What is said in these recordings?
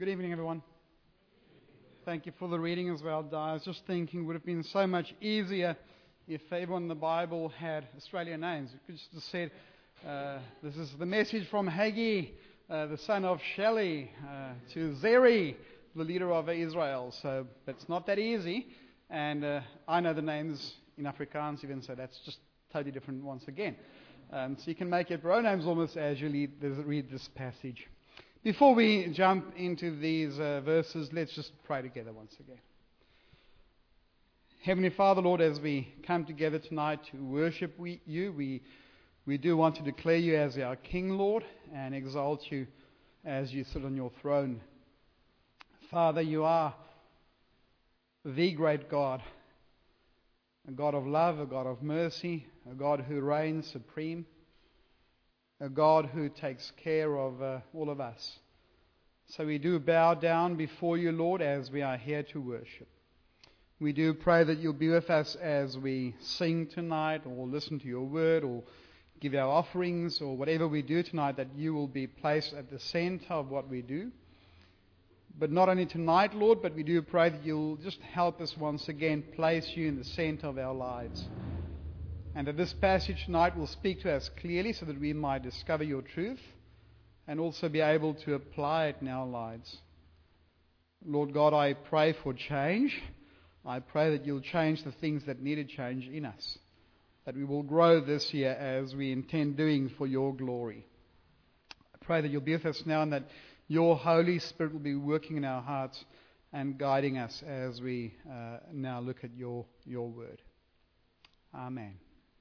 Good evening, everyone. Thank you for the reading as well, Di. I was just thinking it would have been so much easier if everyone in the Bible had Australian names. You could just have said, this is the message from Haggai, the son of Shelley, to Zeri, the leader of Israel. So it's not that easy. And I know the names in Afrikaans even, so that's just totally different once again. So you can make your pronouns almost as you read this passage. Before we jump into these verses, let's just pray together once again. Heavenly Father, Lord, as we come together tonight to worship you, we do want to declare you as our King, Lord, and exalt you as you sit on your throne. Father, you are the great God, a God of love, a God of mercy, a God who reigns supreme, a God who takes care of all of us. So we do bow down before you, Lord, as we are here to worship. We do pray that you'll be with us as we sing tonight, or listen to your word, or give our offerings, or whatever we do tonight, that you will be placed at the center of what we do. But not only tonight, Lord, but we do pray that you'll just help us once again place you in the center of our lives. And that this passage tonight will speak to us clearly so that we might discover your truth and also be able to apply it in our lives. Lord God, I pray for change. I pray that you'll change the things that need to change in us, that we will grow this year as we intend doing for your glory. I pray that you'll be with us now and that your Holy Spirit will be working in our hearts and guiding us as we now look at your word. Amen.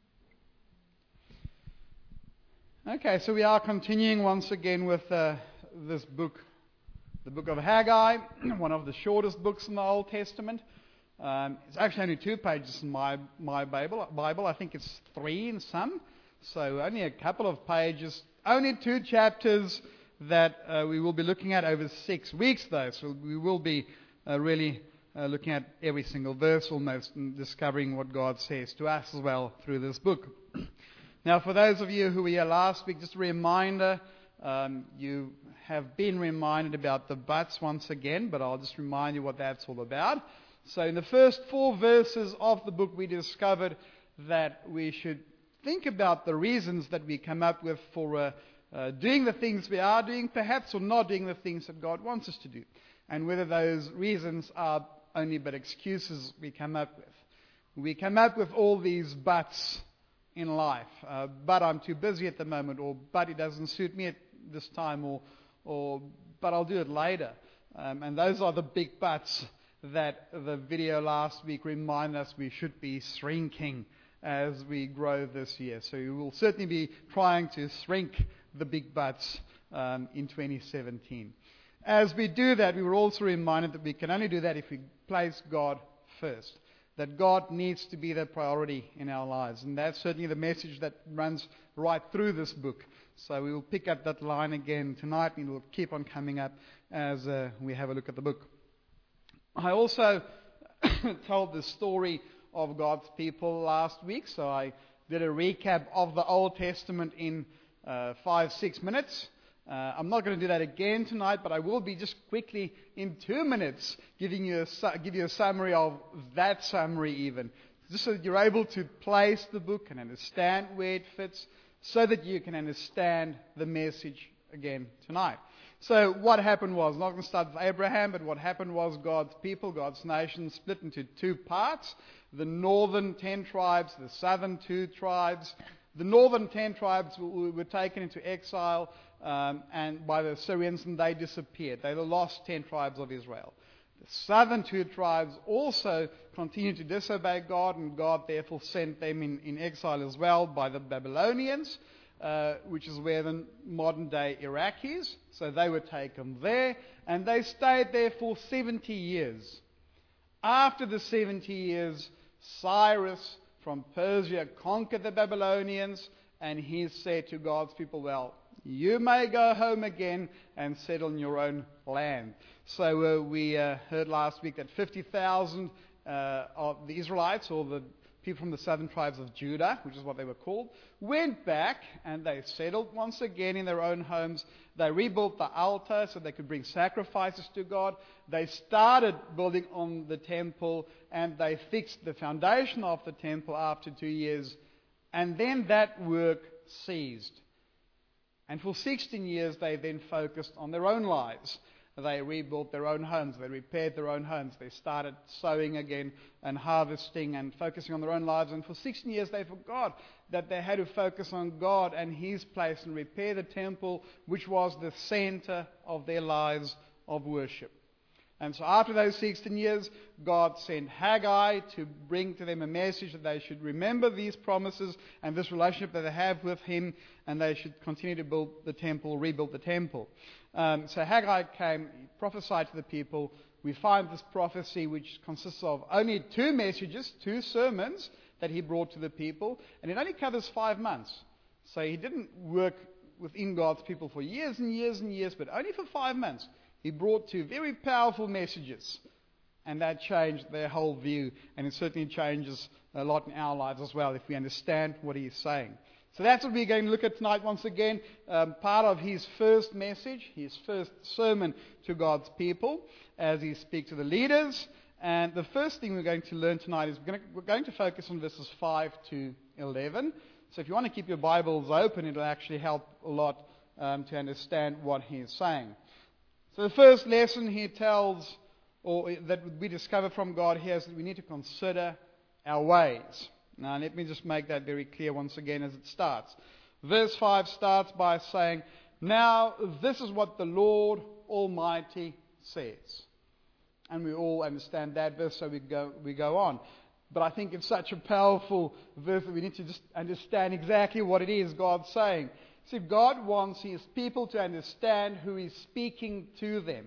Okay, so we are continuing once again with this book, the book of Haggai, one of the shortest books in the Old Testament. It's actually only 2 pages in my Bible. I think it's 3 in some, so only a couple of pages. Only 2 chapters that we will be looking at over 6 weeks, though. So we will be really looking at every single verse almost and discovering what God says to us as well through this book. Now, for those of you who were here last week, just a reminder, you have been reminded about the buts once again, but I'll just remind you what that's all about. So in the first 4 verses of the book, we discovered that we should think about the reasons that we come up with for doing the things we are doing, perhaps, or not doing the things that God wants us to do, and whether those reasons are only but excuses we come up with. We come up with all these buts in life, but I'm too busy at the moment, or but it doesn't suit me at this time, or but I'll do it later. And those are the big buts that the video last week reminded us we should be shrinking as we grow this year. So we will certainly be trying to shrink the big buts in 2017. As we do that, we were also reminded that we can only do that if we place God first. That God needs to be the priority in our lives. And that's certainly the message that runs right through this book. So we will pick up that line again tonight, and it will keep on coming up as we have a look at the book. I also told the story of God's people last week, so I did a recap of the Old Testament in 5-6 minutes. I'm not going to do that again tonight, but I will be just quickly in 2 minutes give you a summary of that summary even, just so that you're able to place the book and understand where it fits, so that you can understand the message again tonight. So what happened was, I'm not going to start with Abraham, but what happened was God's people, God's nation, split into 2 parts. The northern 10 tribes, the southern 2 tribes. The northern 10 tribes were taken into exile and by the Assyrians, and they disappeared. They were the lost 10 tribes of Israel. The southern 2 tribes also continued to disobey God, and God therefore sent them in exile as well by the Babylonians, which is where the modern-day Iraq is. So they were taken there, and they stayed there for 70 years. After the 70 years, Cyrus from Persia conquered the Babylonians, and he said to God's people, well, you may go home again and settle in your own land. So we heard last week that 50,000 of the Israelites, or people from the southern tribes of Judah, which is what they were called, went back and they settled once again in their own homes. They rebuilt the altar so they could bring sacrifices to God. They started building on the temple, and they fixed the foundation of the temple after 2 years. And then that work ceased. And for 16 years they then focused on their own lives. They rebuilt their own homes. They repaired their own homes. They started sowing again and harvesting and focusing on their own lives. And for 16 years they forgot that they had to focus on God and His place and repair the temple, which was the center of their lives of worship. And so after those 16 years, God sent Haggai to bring to them a message that they should remember these promises and this relationship that they have with Him, and they should continue to build the temple, rebuild the temple. So Haggai came, prophesied to the people. We find this prophecy, which consists of only 2 messages, 2 sermons that he brought to the people, and it only covers 5 months. So he didn't work within God's people for years and years and years, but only for 5 months. He brought 2 very powerful messages, and that changed their whole view, and it certainly changes a lot in our lives as well if we understand what he's saying. So that's what we're going to look at tonight once again, part of his first message, his first sermon to God's people as he speaks to the leaders. And the first thing we're going to learn tonight is we're going to focus on verses 5 to 11. So if you want to keep your Bibles open, it'll actually help a lot to understand what he's saying. So the first lesson he tells, or that we discover from God here, is that we need to consider our ways. Now let me just make that very clear once again as it starts. Verse 5 starts by saying, "Now this is what the Lord Almighty says." And we all understand that verse, so we go on. But I think it's such a powerful verse that we need to just understand exactly what it is God's saying. See, God wants His people to understand who He's speaking to them.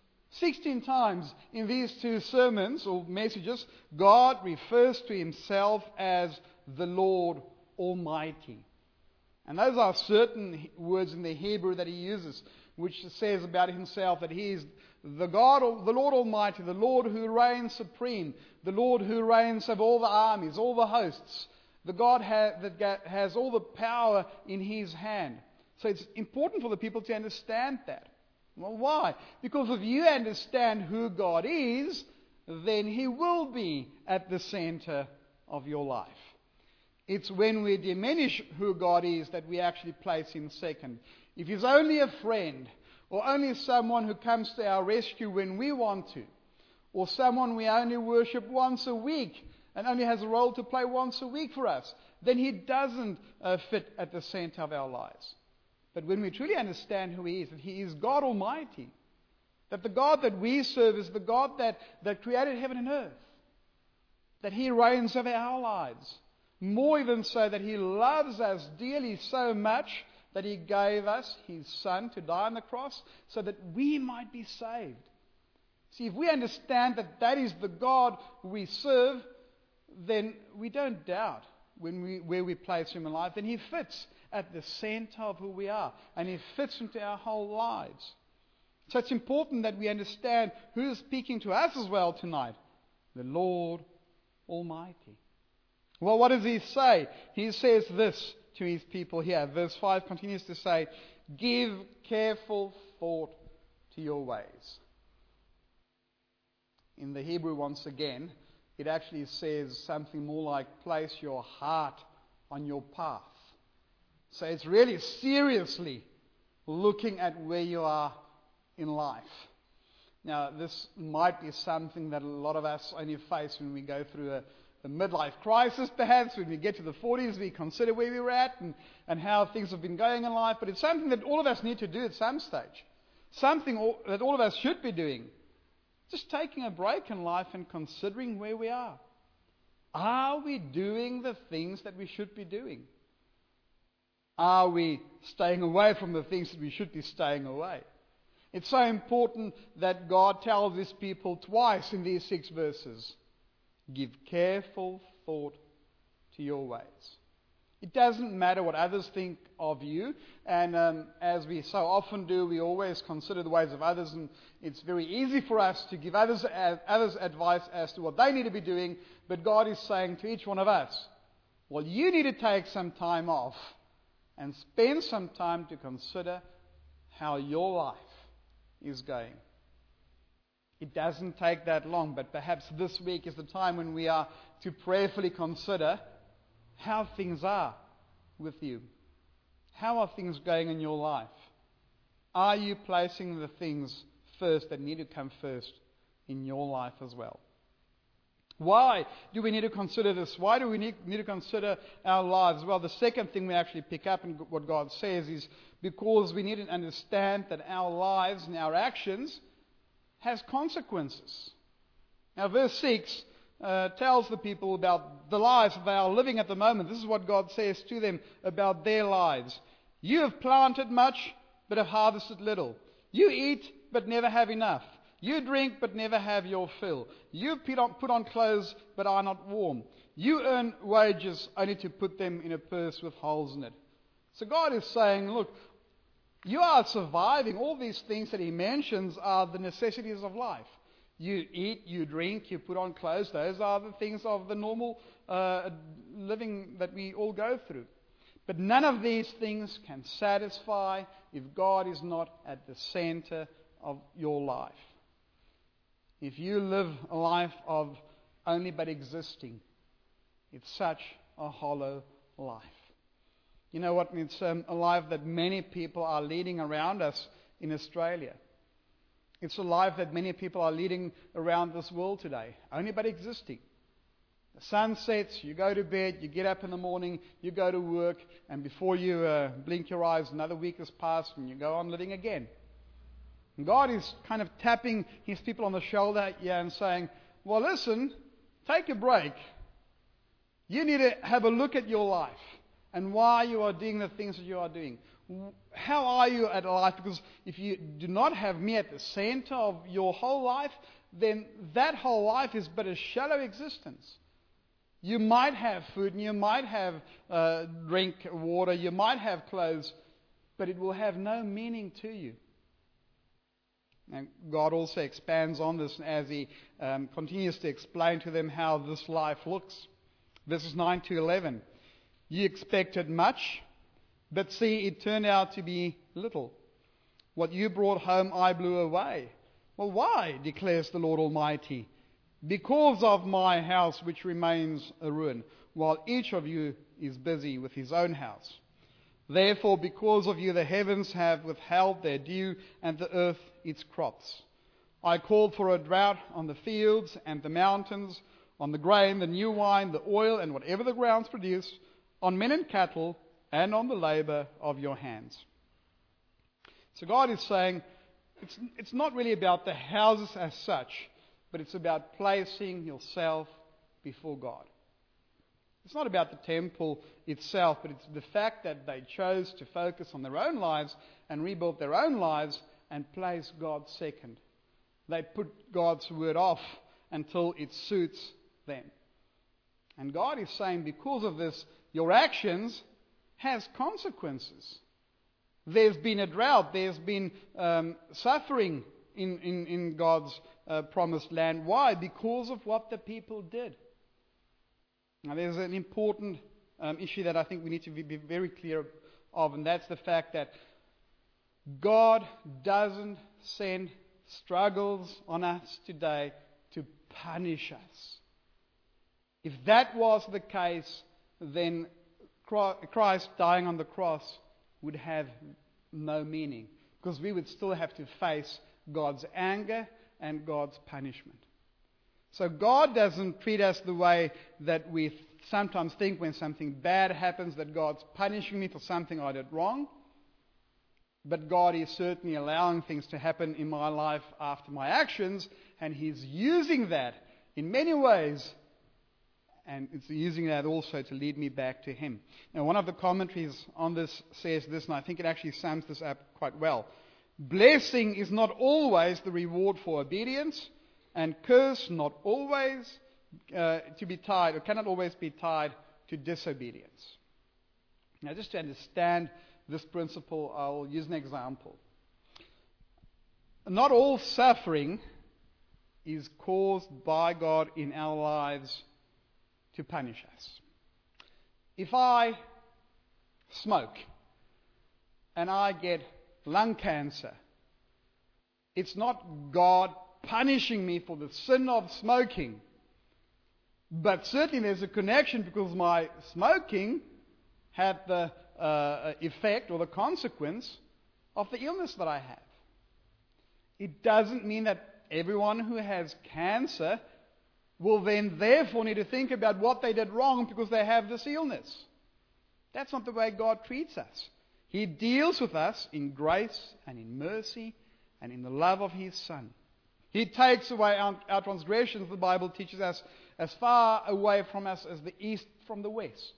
16 times in these 2 sermons or messages, God refers to Himself as the Lord Almighty. And those are certain words in the Hebrew that He uses, which says about Himself that He is the God, the Lord Almighty, the Lord who reigns supreme, the Lord who reigns over all the armies, all the hosts, the God that has all the power in His hand. So it's important for the people to understand that. Well, why? Because if you understand who God is, then He will be at the center of your life. It's when we diminish who God is that we actually place Him second. If He's only a friend, or only someone who comes to our rescue when we want to, or someone we only worship once a week and only has a role to play once a week for us, then He doesn't fit at the center of our lives. But when we truly understand who He is, that He is God Almighty, that the God that we serve is the God that created heaven and earth, that He reigns over our lives, more even so that He loves us dearly so much that He gave us His Son to die on the cross so that we might be saved. See, if we understand that that is the God we serve, then we don't doubt where we place Him in life. Then He fits at the center of who we are, and He fits into our whole lives. So it's important that we understand who is speaking to us as well tonight. The Lord Almighty. Well, what does He say? He says this to His people here. Verse 5 continues to say, "Give careful thought to your ways." In the Hebrew, once again, it actually says something more like, place your heart on your path. So it's really seriously looking at where you are in life. Now, this might be something that a lot of us only face when we go through a midlife crisis, perhaps. When we get to the 40s, we consider where we're at and how things have been going in life. But it's something that all of us need to do at some stage. Something that all of us should be doing. Just taking a break in life and considering where we are. Are we doing the things that we should be doing? Are we staying away from the things that we should be staying away? It's so important that God tells His people twice in these 6 verses, give careful thought to your ways. It doesn't matter what others think of you. And as we so often do, we always consider the ways of others, and it's very easy for us to give others advice as to what they need to be doing. But God is saying to each one of us, well, you need to take some time off and spend some time to consider how your life is going. It doesn't take that long, but perhaps this week is the time when we are to prayerfully consider how things are with you. How are things going in your life? Are you placing the things first that need to come first in your life as well? Why do we need to consider this? Why do we need to consider our lives? Well, the second thing we actually pick up in what God says is because we need to understand that our lives and our actions has consequences. Now, verse 6 tells the people about the lives they are living at the moment. This is what God says to them about their lives. You have planted much, but have harvested little. You eat, but never have enough. You drink, but never have your fill. You put on clothes, but are not warm. You earn wages only to put them in a purse with holes in it. So God is saying, look, you are surviving. All these things that He mentions are the necessities of life. You eat, you drink, you put on clothes. Those are the things of the normal living that we all go through. But none of these things can satisfy if God is not at the center of your life. If you live a life of only but existing, it's such a hollow life. You know what? It's a life that many people are leading around us in Australia. It's a life that many people are leading around this world today, only but existing. The sun sets, you go to bed, you get up in the morning, you go to work, and before you blink your eyes, another week has passed, and you go on living again. And God is kind of tapping His people on the shoulder here and saying, well, listen, take a break. You need to have a look at your life and why you are doing the things that you are doing. How are you at life? Because if you do not have me at the center of your whole life, then that whole life is but a shallow existence. You might have food and you might have drink, water, you might have clothes, but it will have no meaning to you. And God also expands on this as He continues to explain to them how this life looks. Verses 9 to 11. You expected much, but see, it turned out to be little. What you brought home, I blew away. Well, why, declares the Lord Almighty? Because of my house, which remains a ruin, while each of you is busy with his own house. Therefore, because of you, the heavens have withheld their dew, and the earth its crops. I called for a drought on the fields and the mountains, on the grain, the new wine, the oil, and whatever the grounds produce, on men and cattle, and on the labor of your hands. So God is saying, it's not really about the houses as such, but it's about placing yourself before God. It's not about the temple itself, but it's the fact that they chose to focus on their own lives and rebuild their own lives and place God second. They put God's word off until it suits them. And God is saying, because of this, your actions has consequences. There's been a drought. There's been suffering in God's promised land. Why? Because of what the people did. Now, there's an important issue that I think we need to be very clear of, and that's the fact that God doesn't send struggles on us today to punish us. If that was the case, then Christ dying on the cross would have no meaning, because we would still have to face God's anger and God's punishment. So God doesn't treat us the way that we sometimes think when something bad happens, that God's punishing me for something I did wrong. But God is certainly allowing things to happen in my life after my actions, and He's using that in many ways, and it's using that also to lead me back to Him. Now, one of the commentaries on this says this, and I think it actually sums this up quite well. Blessing is not always the reward for obedience, and curse not always to be tied, or cannot always be tied to disobedience. Now, just to understand this principle, I'll use an example. Not all suffering is caused by God in our lives to punish us. If I smoke and I get lung cancer, it's not God punishing me for the sin of smoking. But certainly there's a connection, because my smoking had the effect or the consequence of the illness that I have. It doesn't mean that everyone who has cancer will then therefore need to think about what they did wrong because they have this illness. That's not the way God treats us. He deals with us in grace and in mercy and in the love of His Son. He takes away our transgressions, the Bible teaches us, as far away from us as the east from the west.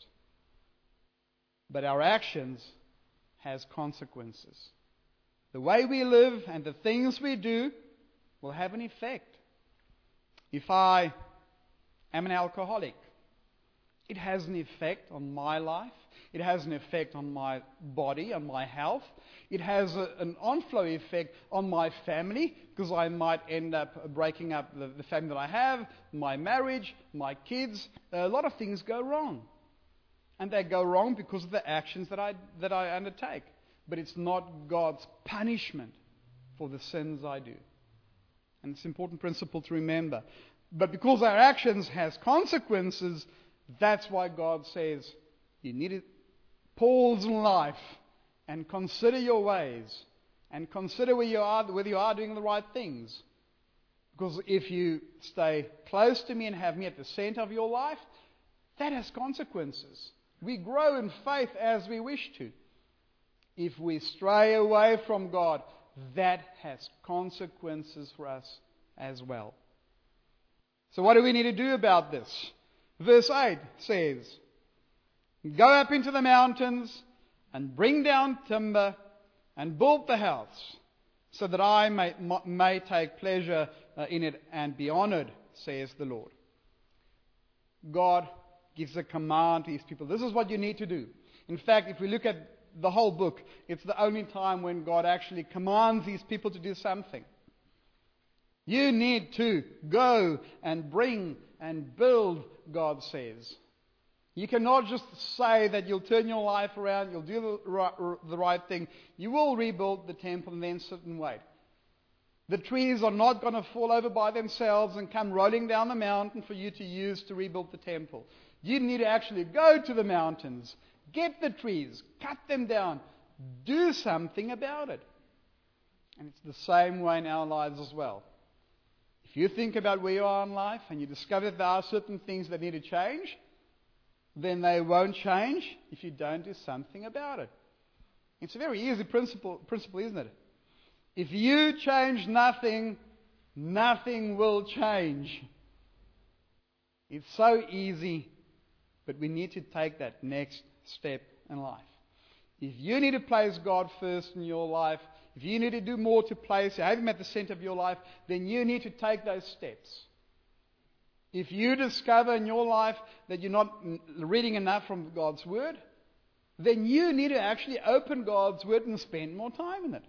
But our actions has consequences. The way we live and the things we do will have an effect. If I am an alcoholic, it has an effect on my life. It has an effect on my body, on my health. It has an onflow effect on my family, because I might end up breaking up the family that I have, my marriage, my kids. A lot of things go wrong. And they go wrong because of the actions that I undertake. But it's not God's punishment for the sins I do. And it's an important principle to remember. But because our actions has consequences, that's why God says you need to pause in life and consider your ways and consider whether you are doing the right things. Because if you stay close to me and have me at the center of your life, that has consequences. We grow in faith as we wish to. If we stray away from God, that has consequences for us as well. So what do we need to do about this? Verse 8 says, "Go up into the mountains and bring down timber and build the house, so that I may take pleasure in it and be honored, says the Lord." God gives a command to His people. This is what you need to do. In fact, if we look at the whole book, it's the only time when God actually commands His people to do something. You need to go and bring and build, God says. You cannot just say that you'll turn your life around, you'll do the right thing. You will rebuild the temple and then sit and wait. The trees are not going to fall over by themselves and come rolling down the mountain for you to use to rebuild the temple. You need to actually go to the mountains, get the trees, cut them down, do something about it. And it's the same way in our lives as well. If you think about where you are in life and you discover that there are certain things that need to change, then they won't change if you don't do something about it. It's a very easy principle, isn't it? If you change nothing, nothing will change. It's so easy, but we need to take that next step in life. If you need to place God first in your life, if you need to do more to have Him at the center of your life, then you need to take those steps. If you discover in your life that you're not reading enough from God's Word, then you need to actually open God's Word and spend more time in it.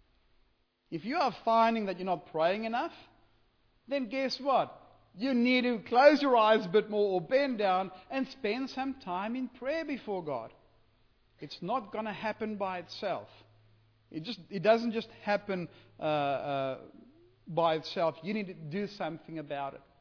If you are finding that you're not praying enough, then guess what? You need to close your eyes a bit more or bend down and spend some time in prayer before God. It's not going to happen by itself. It doesn't just happen by itself. You need to do something about it.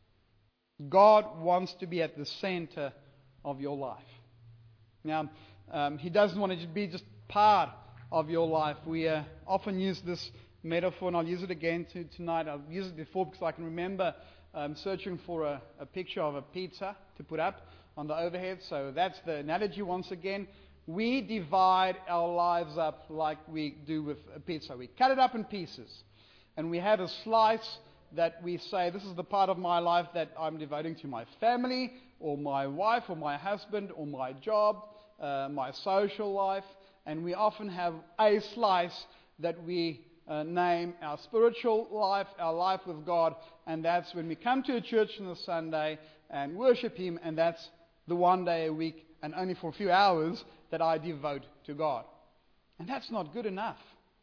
God wants to be at the center of your life. Now, He doesn't want to be just part of your life. We often use this metaphor, and I'll use it again tonight. I've used it before because I can remember searching for a picture of a pizza to put up on the overhead. So that's the analogy once again. We divide our lives up like we do with a pizza. We cut it up in pieces. And we have a slice that we say, this is the part of my life that I'm devoting to my family, or my wife, or my husband, or my job, my social life. And we often have a slice that we name our spiritual life, our life with God. And that's when we come to a church on a Sunday and worship Him. And that's the one day a week, and only for a few hours, that I devote to God. And that's not good enough.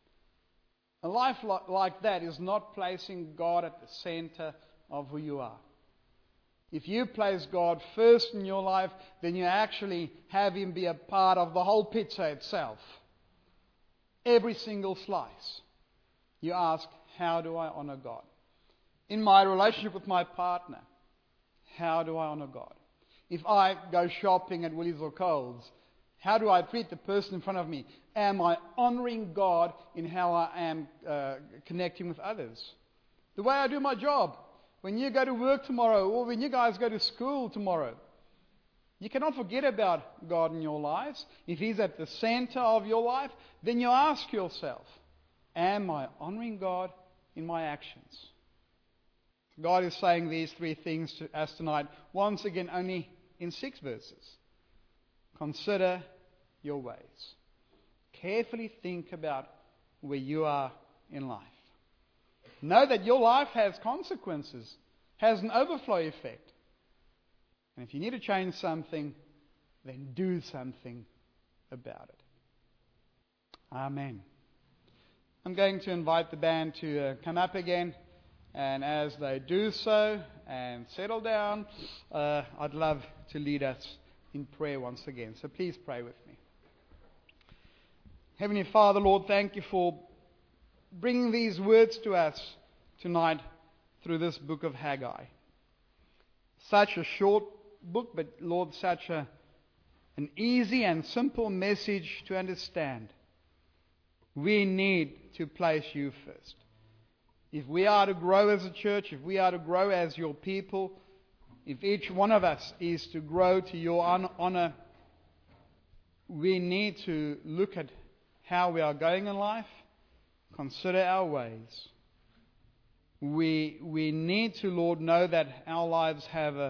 A life like that is not placing God at the center of who you are. If you place God first in your life, then you actually have Him be a part of the whole pizza itself. Every single slice. You ask, how do I honor God? In my relationship with my partner, how do I honor God? If I go shopping at Woolies or Coles, how do I treat the person in front of me? Am I honoring God in how I am connecting with others? The way I do my job. When you go to work tomorrow, or when you guys go to school tomorrow, you cannot forget about God in your lives. If He's at the center of your life, then you ask yourself, am I honoring God in my actions? God is saying these three things to us tonight, once again only in 6 verses. Consider your ways. Carefully think about where you are in life. Know that your life has consequences, has an overflow effect. And if you need to change something, then do something about it. Amen. I'm going to invite the band to come up again. And as they do so and settle down, I'd love to lead us in prayer once again. So please pray with me. Heavenly Father, Lord, thank you for bringing these words to us tonight through this book of Haggai. Such a short book, but Lord, such an easy and simple message to understand. We need to place you first. If we are to grow as a church, if we are to grow as your people, if each one of us is to grow to your honor, we need to look at how we are going in life, consider our ways. We need to, Lord, know that our lives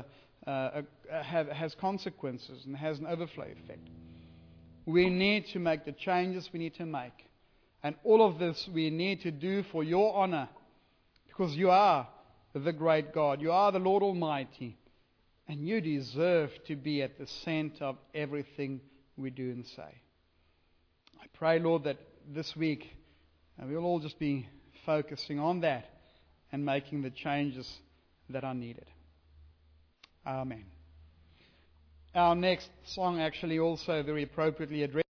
has consequences and has an overflow effect. We need to make the changes we need to make. And all of this we need to do for your honor, because you are the great God. You are the Lord Almighty. And you deserve to be at the center of everything we do and say. I pray, Lord, that this week we'll all just be focusing on that and making the changes that are needed. Amen. Our next song actually also very appropriately addresses